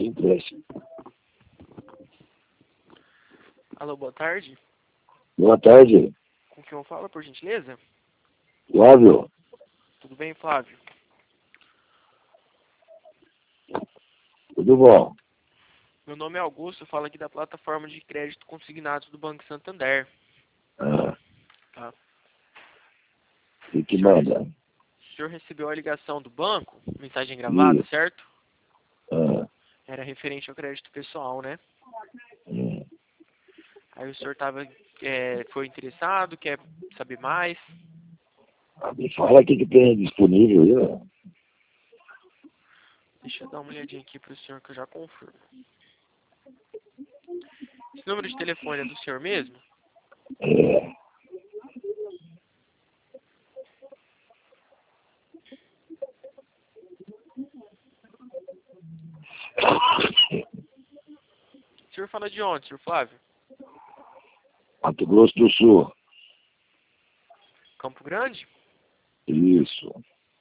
interesse. Alô, boa tarde. Boa tarde, Com quem eu falo, por gentileza? Flávio. Tudo bem, Flávio? Tudo bom? Meu nome é Augusto, eu falo aqui da plataforma de crédito consignado do Banco Santander. Ah, Tá? e que manda? O senhor recebeu a ligação do banco, mensagem gravada, Isso. certo? Ah, Era referente ao crédito pessoal, né? hum. Aí o senhor foi interessado, quer saber mais? Me fala o que tem disponível aí, ó. Deixa eu dar uma olhadinha aqui para o senhor que eu já confirmo. Esse número de telefone é do senhor mesmo? É. O senhor fala de onde, senhor Flávio? Mato Grosso do Sul. Campo Grande? Isso.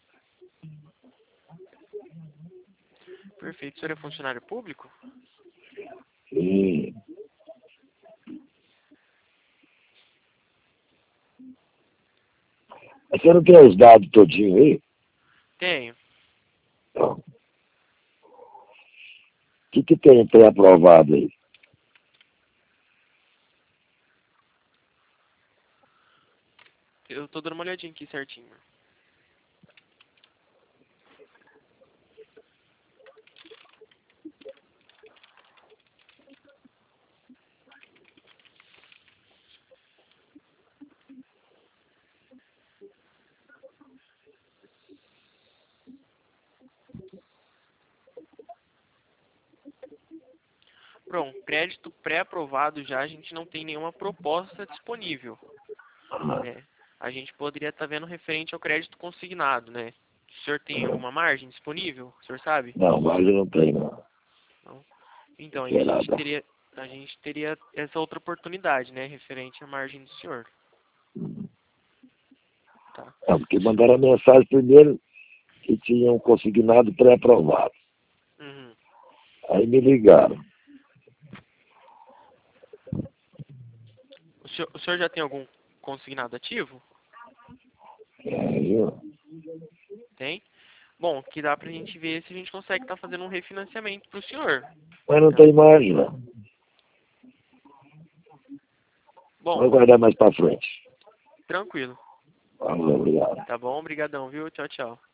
Perfeito. O senhor é funcionário público? Sim. Mas você não tem os dados todinho aí? Tenho. Não. O que tem pré-aprovado aí? Eu tô dando uma olhadinha aqui certinho. Pronto, crédito pré-aprovado já, a gente não tem nenhuma proposta disponível, né? A gente poderia estar vendo referente ao crédito consignado, né? O senhor tem alguma margem disponível? O senhor sabe? Não, mas eu não tenho, não. Não? Então, aí Não é nada. a gente teria essa outra oportunidade, né? Referente à margem do senhor. Tá? Não, porque mandaram a mensagem primeiro que tinham consignado pré-aprovado. Uhum. Aí me ligaram. O senhor já tem algum consignado ativo? Aí, ó. Tem? Bom, que dá pra gente ver se a gente consegue estar fazendo um refinanciamento pro senhor. Mas não Tá? tem margem, não. Bom, Vou guardar mais pra frente. tranquilo. Falou, obrigado. Tá bom? Obrigadão, viu? Tchau, tchau.